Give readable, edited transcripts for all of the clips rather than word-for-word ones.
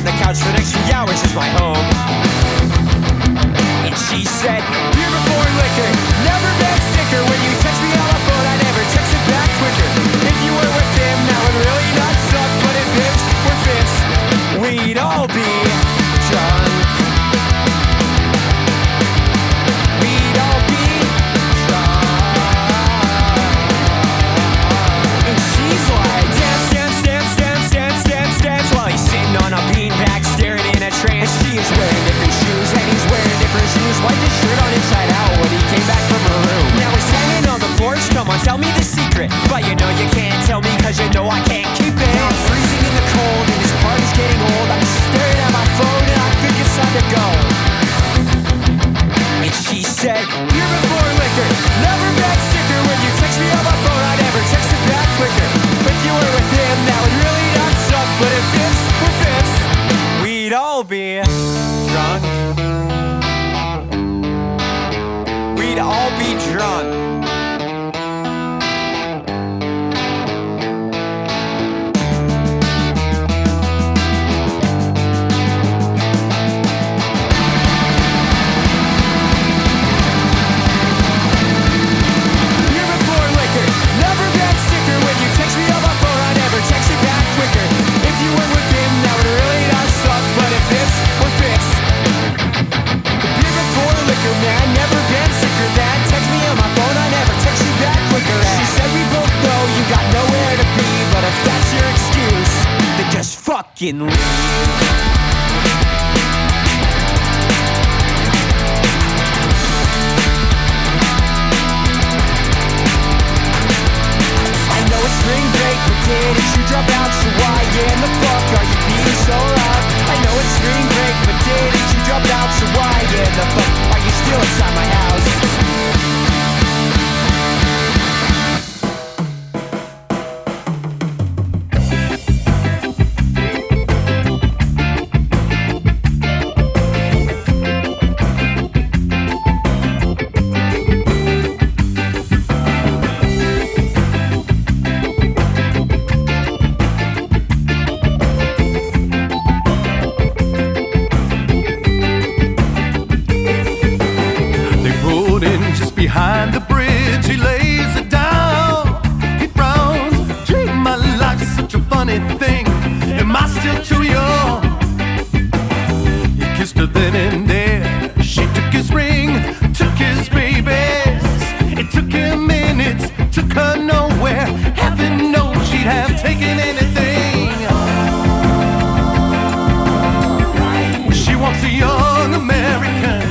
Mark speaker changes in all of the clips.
Speaker 1: on the couch for the next 3 hours is my home. And she said, beer before liquor, never been sicker. When you text me on my phone, I never text it back quicker. If you were with him, that would really not suck. But if ifs were fifths, we'd all be drunk. We'd all be drunk. And she's like, dance, dance, dance, dance, dance, dance, dance, while he's sitting on a beanbag staring in a trance. And she is wearing different shoes, and he's wearing different shoes. Wiped his shirt on inside out when he came back from her room. Now we're standing on the porch, come on, tell me the secret. But you know you can't tell me, cause you know I can't keep it. Now I'm freezing in the cold, and this party's getting old. I'm staring at my phone, and I think it's time to go. And she said, beer before liquor, never been sicker. When you text me on my phone, I never text it back quicker. If you were with him, that would really not suck. But if ifs were fifths, we'd all be drunk. We'd all be drunk. Fucking leave. Spring break, but didn't you drop out? So why in the fuck are you being so loud? I know it's spring break, but didn't you drop out? So why in the fuck are you still inside my house?
Speaker 2: Behind the bridge, he lays it down. He frowns, gee, my life's such a funny thing. Am I still too young? He kissed her then and there. She took his ring, took his babies. It took him minutes, took her nowhere. Heaven knows she'd have taken anything. She wants a young American.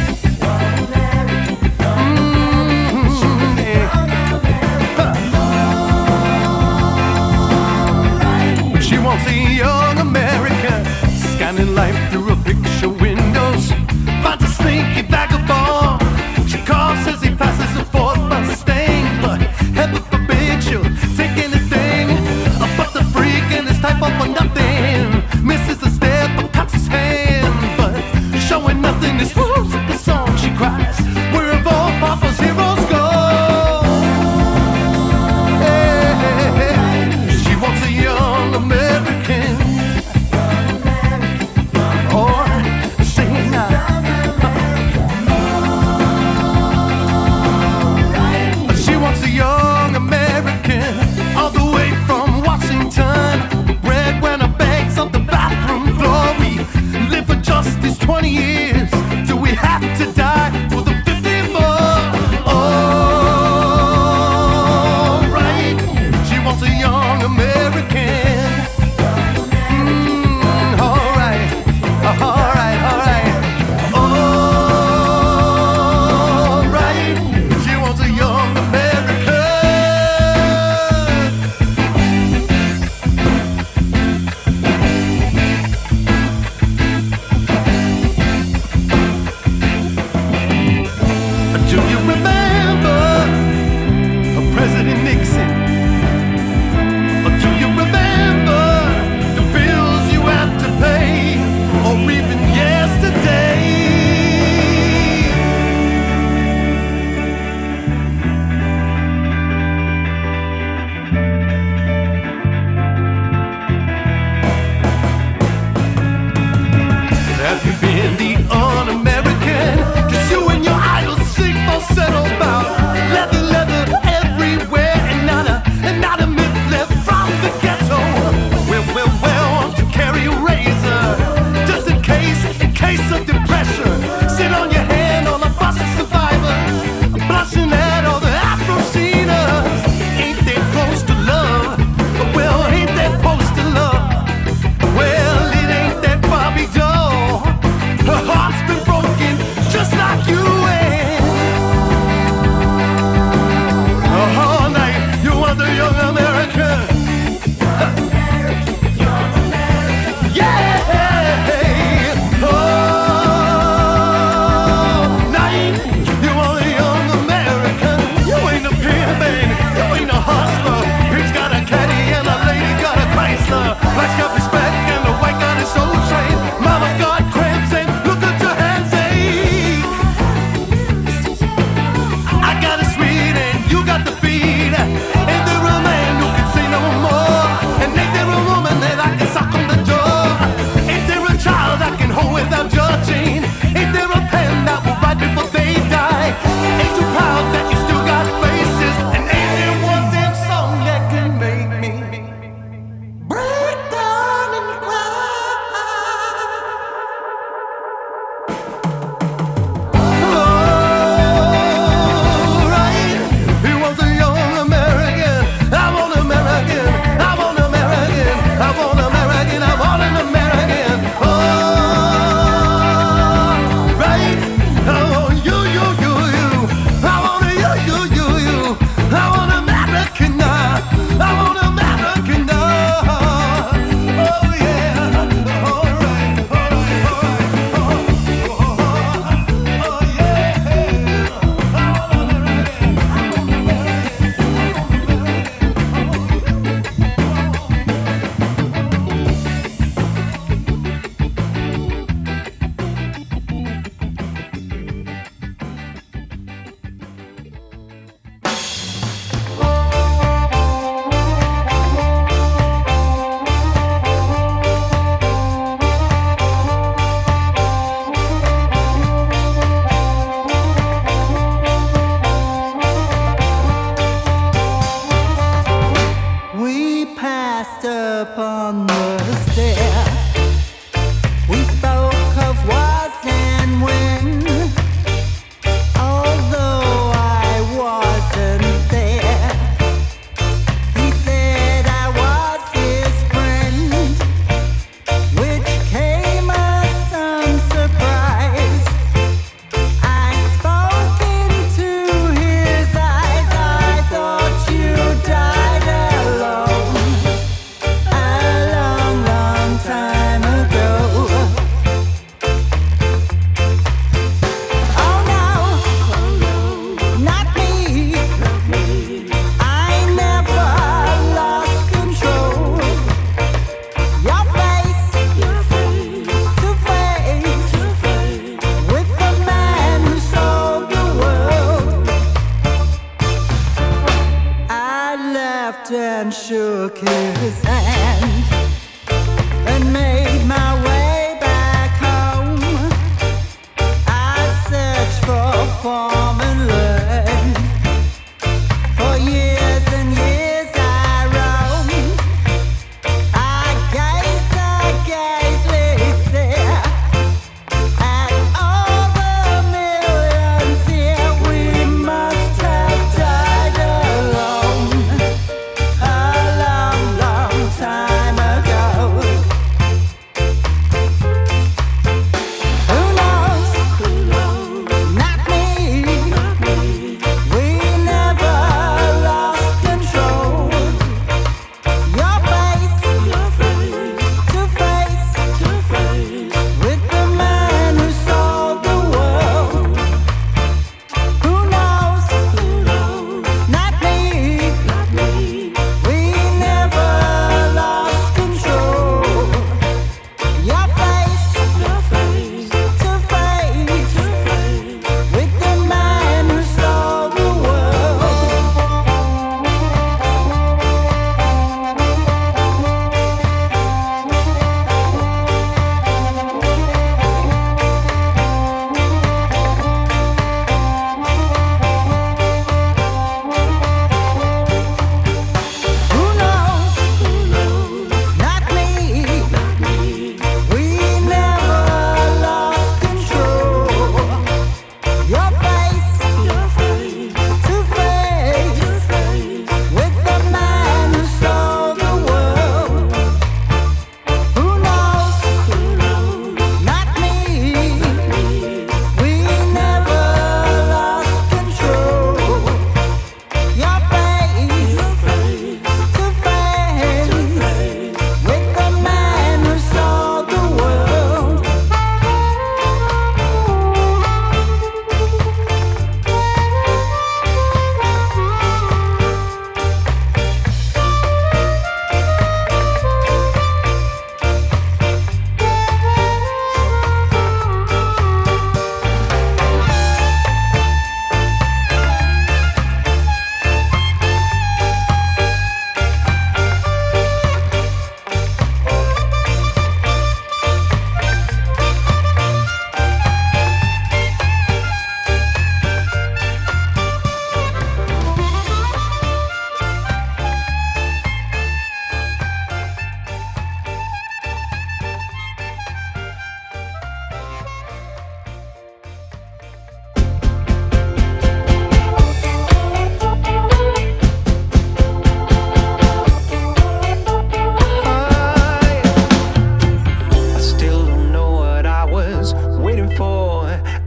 Speaker 2: Wants a young American, scanning life through a picture windows. Finds a sneaky vagabond. She calls as he passes a Ford Mustang. But heaven forbid she'll take anything but the freak and his type of nothing. Misses a step but cuts his hand. But showing nothing is who's the song she cries. Where have all Papa's heroes gone? She wants a young American. Or sing she wants a young American. All the way from Washington. Breadwinner begs on the bathroom floor. We live for justice 20 years. Do we have to die for the 50 more? Oh, right. She wants a young American.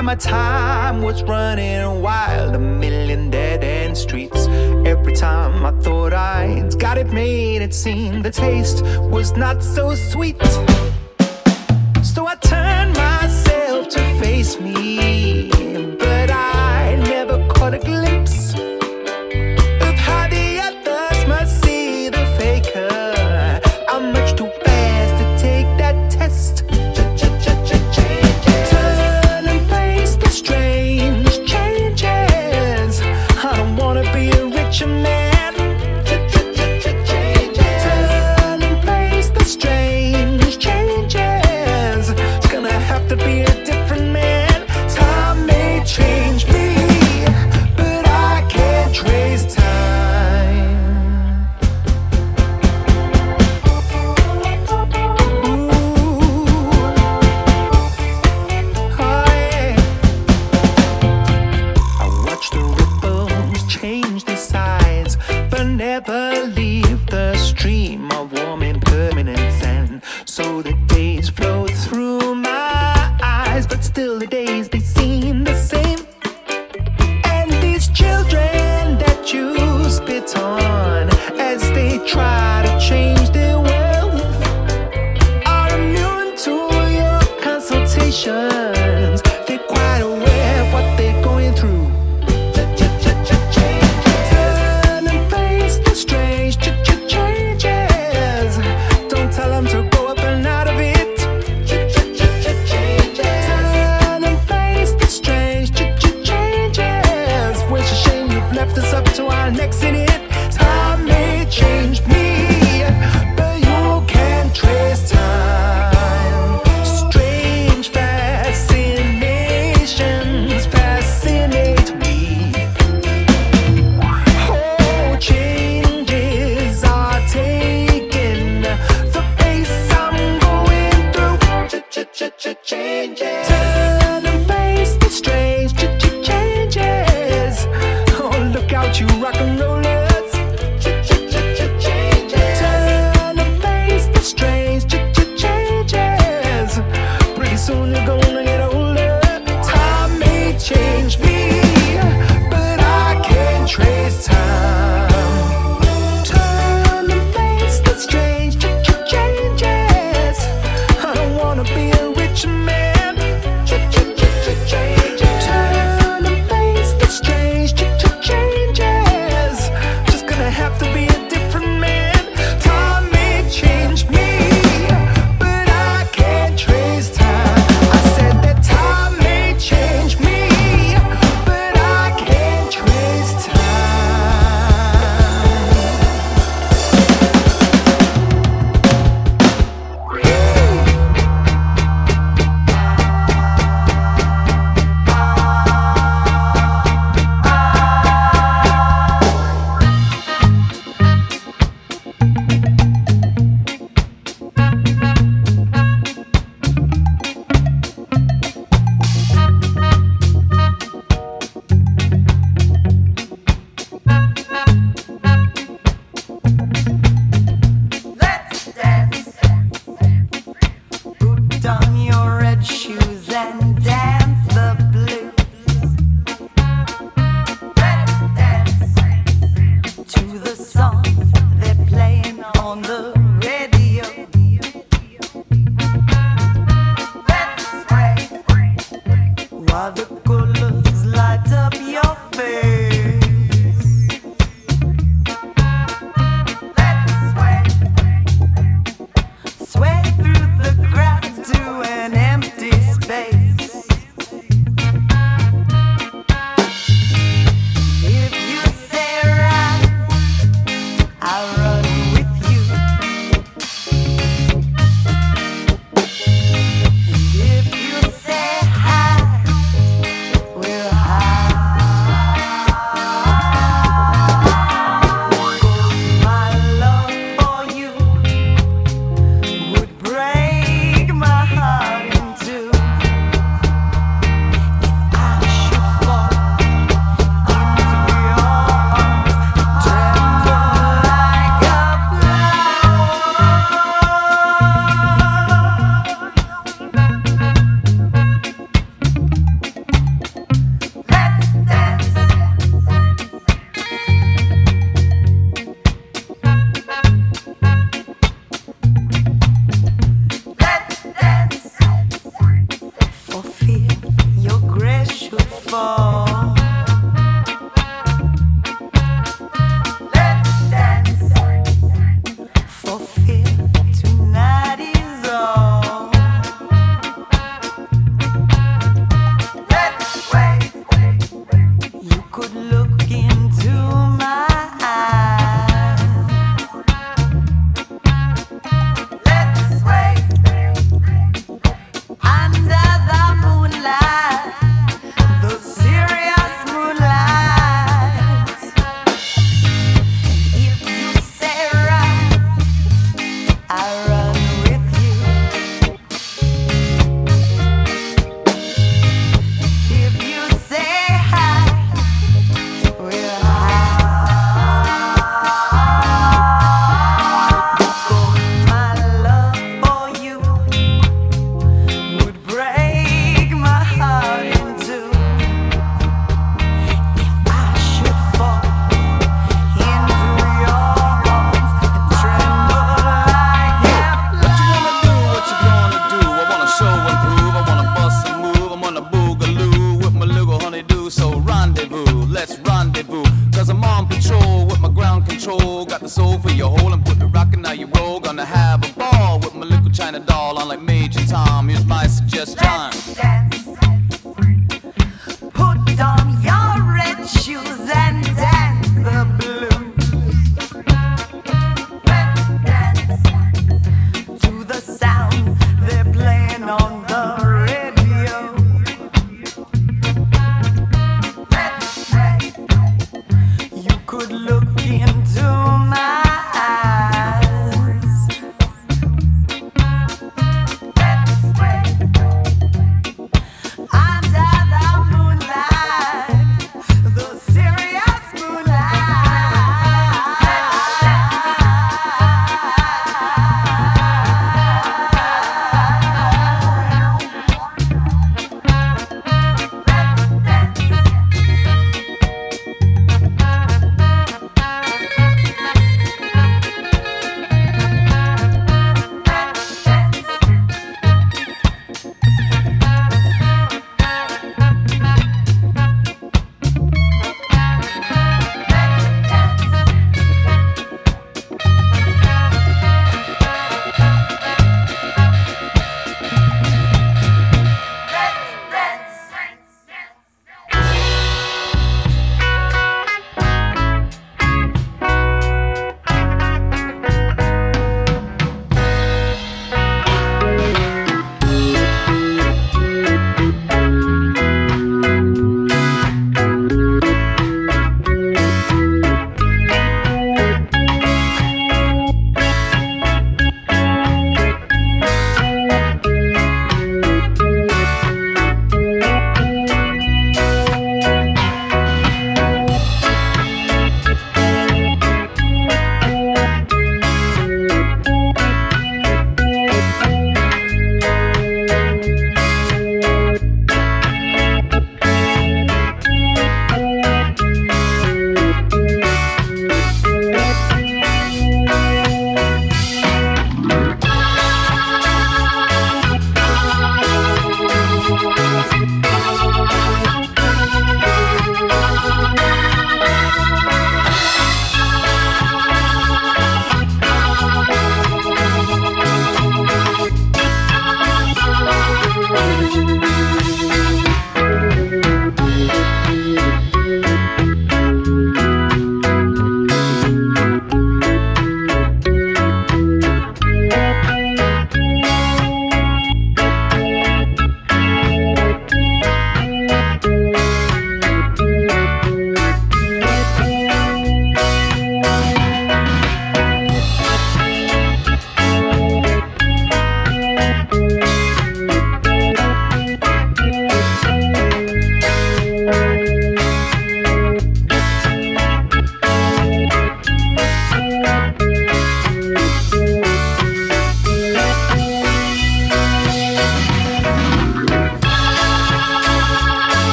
Speaker 3: and my time was running wild. A million dead-end streets. Every time I thought I'd got it made, it seemed the taste was not so sweet. So I turned myself to face me, but I never caught a glimpse of how the others must see the faker. I'm much too fast to take that test. Turn and face the strange changes. I don't wanna be a richer man. Turn and face the strange changes. It's gonna have to be a different man. Time may change me, but I can't trace time. Ooh, oh yeah. I watch the ripples change their size, but never leave the stream of warm impermanent sand. So the days flow through my eyes, but still the days they seem the same. And these children that you spit on as they try to change their world are immune to your consultations. They're quite aware of what they're going through. Turn and face the strange changes. Don't tell them to go up and out of it. Turn and face the strange changes. It's a shame you've left us up to our necks in it. Time may change me, but you can't trace time. Strange fascinations fascinate me. Oh, changes are taking the pace I'm going through. Changes. Turn and face the strange changes. Oh, look out, you rock and rollers. Turn and face the strange changes. Pretty soon you're gonna get older. Time may change me, but I can't trace time. Turn and face the strange changes. I don't wanna be a rich man. Turn and face the strange changes. Just gonna have to be a different man. Time may change me, but I can't trace time. I said that time may change me, but I can't trace time.
Speaker 4: improve. I wanna bust and move. I'm on a boogaloo with my little honeydew. So rendezvous, let's rendezvous. Cause I'm on patrol with my ground control. Got the soul for your hole and put the rockin' now you roll. Gonna have a ball with my little China doll. On like Major Tom, here's my suggestion.
Speaker 5: Let's dance. Put on your red shoes and dance the blues. Let's dance to the sound they're playing on the radio. Let's dance. You could look into my eyes. Let's dance. Under the moonlight, the serious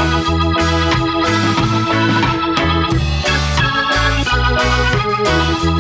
Speaker 6: Thank you.